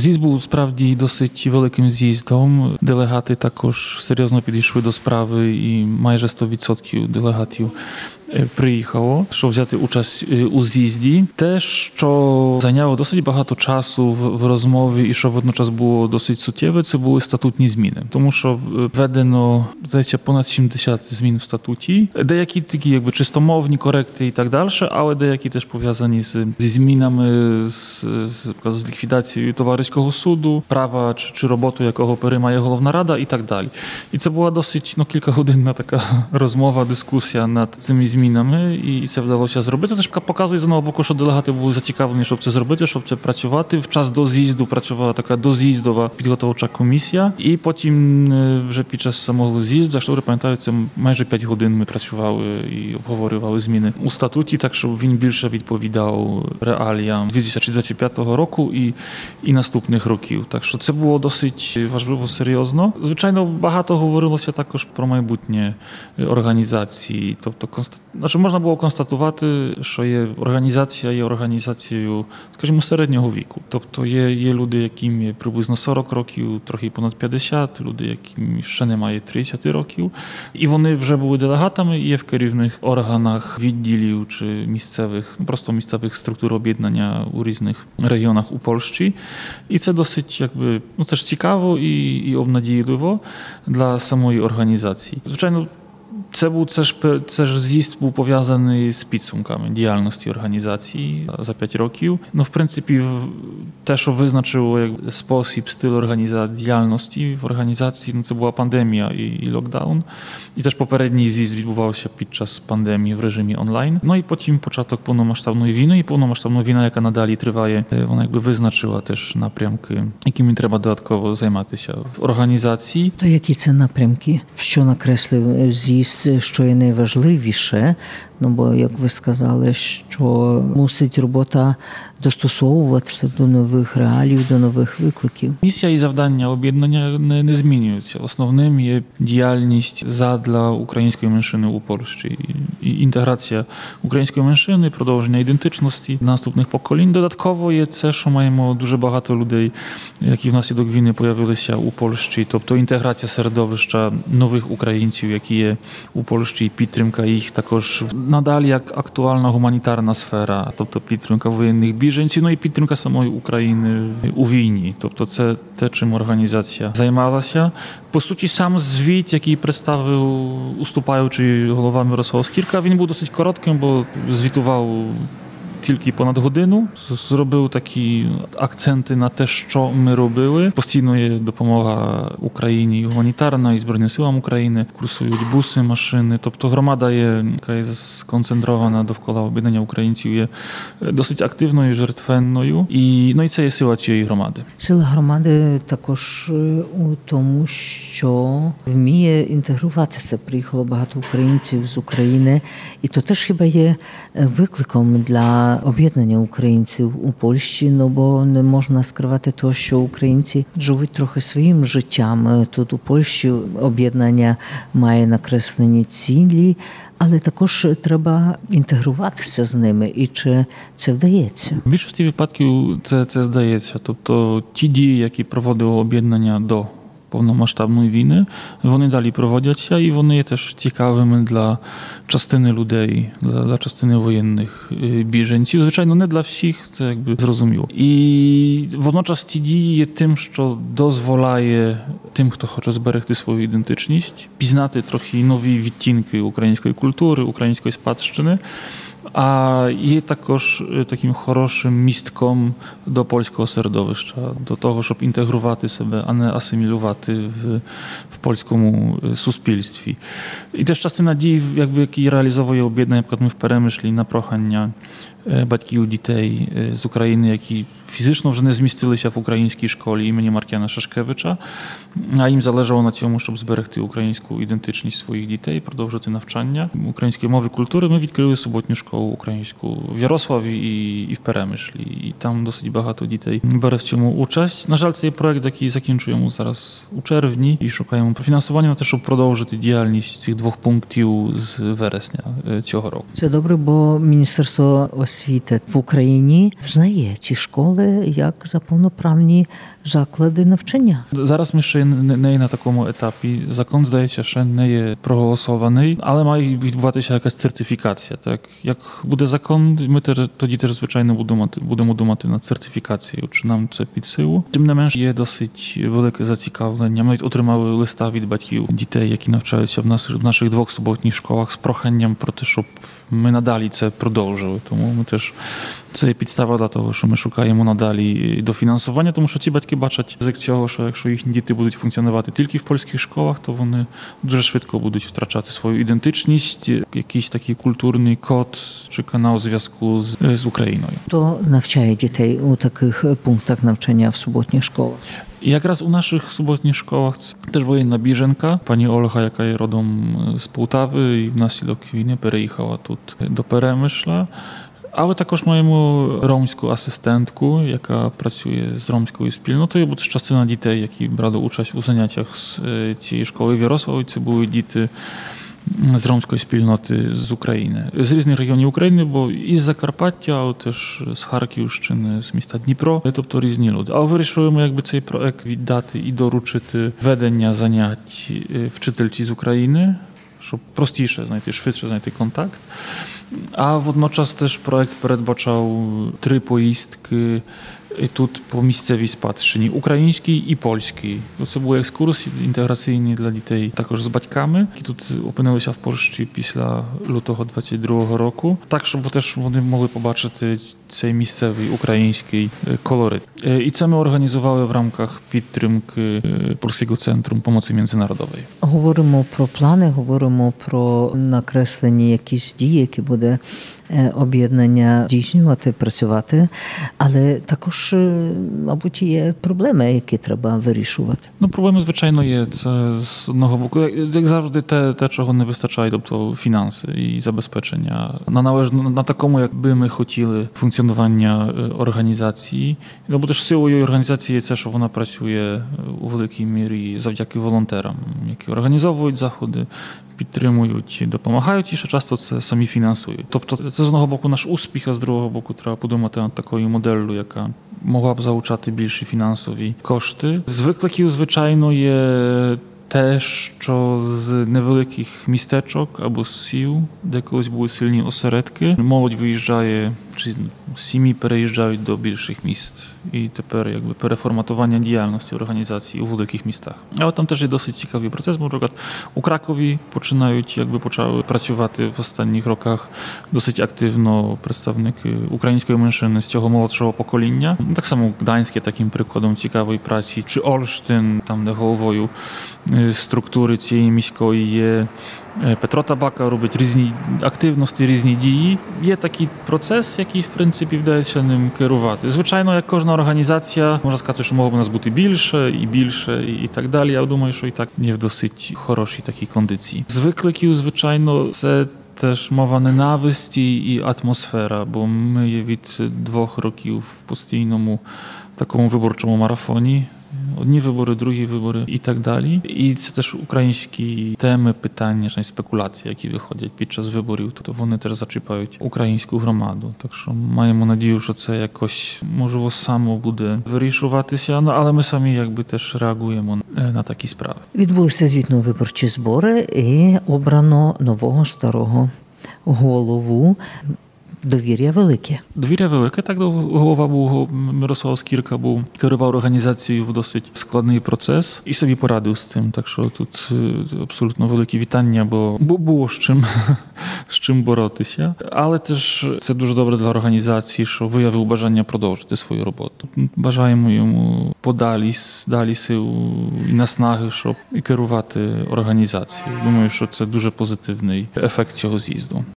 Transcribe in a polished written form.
З'їзд був справді досить великим з'їздом. Делегати також серйозно підійшли до справи і майже 100% делегатів приїхало, щоб взяти участь у з'їзді. Те, що зайняло досить багато часу в розмові і що водночас було досить суттєве, це були статутні зміни. Тому що введено, здається, понад 70 змін в статуті. Деякі такі чистомовні коректи і так далі, але деякі теж пов'язані зі змінами, з ліквідацією товариського суду, права чи роботу якого переймає Головна Рада і так далі. І це була досить кількагодинна така розмова, дискусія над цими змінами, і це вдалося зробити. Це ж показує з одного боку, що делегати були зацікавлені, щоб це зробити, щоб це працювати. В час до з'їзду працювала така доз'їздова підготовча комісія, і потім вже під час самого з'їзду, якщо добре пам'ятаю, це майже 5 годин ми працювали і обговорювали зміни у статуті, так щоб він більше відповідав реаліям 2025 року і наступних років. Так що це було досить важливо, серйозно. Звичайно, багато говорилося також про майбутнє організації, тобто можна було констатувати, що є організацією, скажімо, середнього віку. Тобто є люди, яким є приблизно 40 років, трохи понад 50, люди, яким ще немає 30 років. І вони вже були делегатами, є в керівних органах відділів чи місцевих, просто місцевих структур об'єднання у різних регіонах у Польщі. І це досить, теж цікаво і обнадійливо для самої організації. Звичайно, це ж з'їзд був пов'язаний з підсумками діяльності організації за 5 років. В принципі, те, що визначило спосіб, стиль діяльності в організації, це була пандемія і локдаун. І теж попередній з'їзд відбувався під час пандемії в режимі онлайн. І потім початок повномасштабної війни. І повномасштабна війна, яка надалі триває, вона визначила теж напрямки, якими треба додатково займатися в організації. То які це напрямки? Що накреслив з'їзд? Що є найважливіше, бо, як ви сказали, що мусить робота достосовуватися до нових реалій, до нових викликів. Місія і завдання об'єднання не змінюються. Основним є діяльність задля української меншини у Польщі. І інтеграція української меншини, продовження ідентичності наступних поколінь. Додатково є це, що маємо дуже багато людей, які внаслідок війни появилися у Польщі. Тобто інтеграція середовища нових українців, які є у Польщі, і підтримка їх також надалі як актуальна гуманітарна сфера, тобто підтримка воєнних біженців, і підтримка самої України у війні. Тобто це те, чим організація займалася. По суті, сам звіт, який представив уступаючий голова Мирослав Скірка, він був досить коротким, бо звітував тільки понад годину. Зробив такі акценти на те, що ми робили. Постійно є допомога Україні гуманітарна і Збройним силам України. Курсують буси, машини. Тобто громада яка є сконцентрована довкола об'єднання українців, є досить активною, жертвенною. І це є сила цієї громади. Сила громади також у тому, що вміє інтегруватися. Приїхало багато українців з України. І то теж хіба є викликом для об'єднання українців у Польщі, бо не можна скривати того, що українці живуть трохи своїм життям. Тут у Польщі об'єднання має накреслені цілі, але також треба інтегруватися з ними. І чи це вдається? В більшості випадків це здається. Тобто ті дії, які проводило об'єднання до повномасштабної війни, вони далі проводяться і вони є теж цікавими для частини людей, для частини воєнних біженців. Звичайно, не для всіх, це зрозуміло. І водночас ті дії є тим, що дозволяє тим, хто хоче зберегти свою ідентичність, пізнати трохи нові відтінки української культури, української спадщини. А є також таким хорошим містком до польського середовища, до того, щоб інтегрувати себе, а не асимілювати в польському суспільстві. І теж частина дій, які реалізовує об'єднання, наприклад, ми в Перемишлі на прохання батьків дітей з України, які фізично вже не змістилися в українській школі імені Маркіяна Шашкевича, а їм залежало на цьому, щоб зберегти українську ідентичність своїх дітей, продовжити навчання української мови, культури. Ми відкрили суботню школу українську в Ярославі і в Перемишлі. І там досить багато дітей бере в цьому участь. На жаль, це є проєкт, який закінчуємо зараз у червні і шукаємо профінансування на те, щоб продовжити діяльність цих 2 пунктів з вересня цього року. Це добре, бо Міністерство освіти в Україні визнає ці школи як за повноправні заклади навчання. Зараз ми ще не є на такому етапі. Закон, здається, ще не є проголосований, але має відбуватися якась сертифікація. Так? Як буде закон, ми тоді теж, звичайно, будемо думати над сертифікацією, чи нам це під силу. Тим не менш, є досить велике зацікавлення. Ми отримали листа від батьків дітей, які навчаються в наших 2 суботніх школах з проханням про те, щоб ми надалі це продовжили. Тому ми теж це підстава для того, що ми шукаємо надалі дофінансування, тому що ці батьки бачать ризик цього, що якщо їхні діти будуть функціонувати тільки в польських школах, то вони дуже швидко будуть втрачати свою ідентичність, якийсь такий культурний код чи канал зв'язку з Україною. Хто навчає дітей у таких пунктах навчання в суботніх школах? І якраз у наших суботніх школах це теж воєнна біженка, пані Ольга, яка є родом з Полтави і внаслідок війни переїхала тут до Перемишля. Але також маємо ромську асистентку, яка працює з ромською спільнотою, бо це частина дітей, які брали участь у заняттях з цієї школи в Ярославі. Це були діти з ромської спільноти з України, з різних регіонів України, бо із Закарпаття, але теж з Харківщини, з міста Дніпро, тобто різні люди. Але вирішуємо цей проект віддати і доручити ведення занять вчительці з України, щоб простіше знайти, швидше знайти контакт. А водночас теж проект передбачав 3 поїздки тут по місцевій спадщині – українській і польській. Це був екскурс інтеграційний для дітей, також з батьками, які тут опинилися в Польщі після лютого 22-го року. Так, щоб теж вони могли побачити цей місцевий український колорит. І це ми організували в рамках підтримки Польського центру допомоги міжнародної. Говоримо про плани, говоримо про накреслені якісь дії, які буде об'єднання здійснювати, працювати, але також, мабуть, є проблеми, які треба вирішувати. Проблеми, звичайно, є. Це з одного боку, як завжди, те, чого не вистачає, тобто фінанси і забезпечення на такому, як би ми хотіли, функціонування організації. Бо теж силою організації є це, що вона працює у великій мірі завдяки волонтерам, які організовують заходи, підтримують, допомагають і ще часто це самі фінансують. Тобто це з одного боку наш успіх, а з другого боку треба подумати над такою моделлю, яка могла б залучати більші фінансові кошти. З викликів, звичайно, є те, що з невеликих містечок або з сіл, де колись були сильні осередки, молодь виїжджає, чи сім'ї переїжджають до більших міст. І тепер переформатування діяльності організації у великих містах. Але там теж є досить цікавий процес. Наприклад, у Кракові почали працювати в останніх роках досить активно представники української меншини з цього молодшого покоління. Так само Гданськ є таким прикладом цікавої праці. Чи Ольштин, там де головою структури цієї міської є Петро Табака, робить різні активності, різні дії. Є такий процес, який, в принципі, вдається ним керувати. Звичайно, як кожна організація, можна сказати, що могло б у нас бути більше і так далі. Я думаю, що і так є в досить хорошій такій кондиції. З викликів, звичайно, це теж мова ненависті і атмосфера, бо ми є від 2 років в постійному такому виборчому марафоні. Одні вибори, другі вибори і так далі. І це теж українські теми, питання, спекуляції, які виходять під час виборів. Тобто вони теж зачіпають українську громаду. Так що маємо надію, що це якось, можливо, само буде вирішуватися. Але ми самі теж реагуємо на такі справи. Відбулися звітно-виборчі збори і обрано нового старого голову. Довір'я велике. Довір'я велике. Так, голова був, Мирослав Скірка керував організацією в досить складний процес і собі порадив з цим. Так що тут абсолютно великі вітання, бо було з чим боротися. Але теж це дуже добре для організації, що виявив бажання продовжити свою роботу. Бажаємо йому далі сил і наснаги, щоб керувати організацією. Думаю, що це дуже позитивний ефект цього з'їзду.